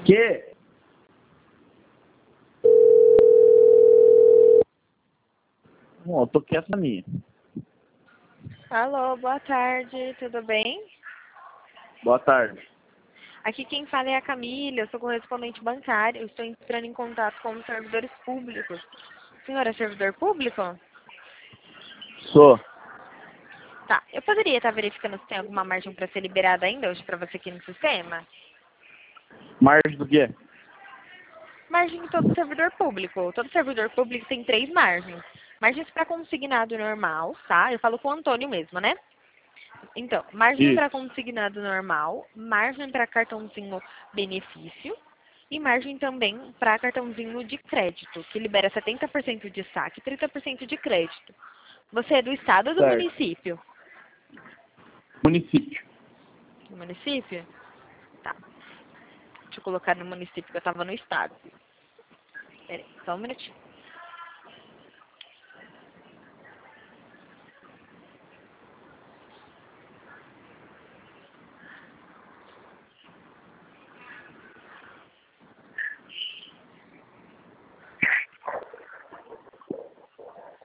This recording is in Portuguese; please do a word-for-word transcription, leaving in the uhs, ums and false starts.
Que? Bom, eu tô quieto na minha. Alô, boa tarde, tudo bem? Boa tarde. Aqui quem fala é a Camila, eu sou correspondente bancária, eu estou entrando em contato com os servidores públicos. O senhor é servidor público? Sou. Tá, eu poderia estar verificando se tem alguma margem para ser liberada ainda hoje para você aqui no sistema? Margem do quê? Margem de todo servidor público. Todo servidor público tem três margens. Margens para consignado normal, tá? Eu falo com o Antônio mesmo, né? Então, margem para Isso. consignado normal, margem para cartãozinho benefício e margem também para cartãozinho de crédito, que libera setenta por cento de saque e trinta por cento de crédito. Você é do estado ou do Certo. município? Município. Do município? Tá. Deixa eu colocar no município que eu estava no estado. Peraí, só um minutinho.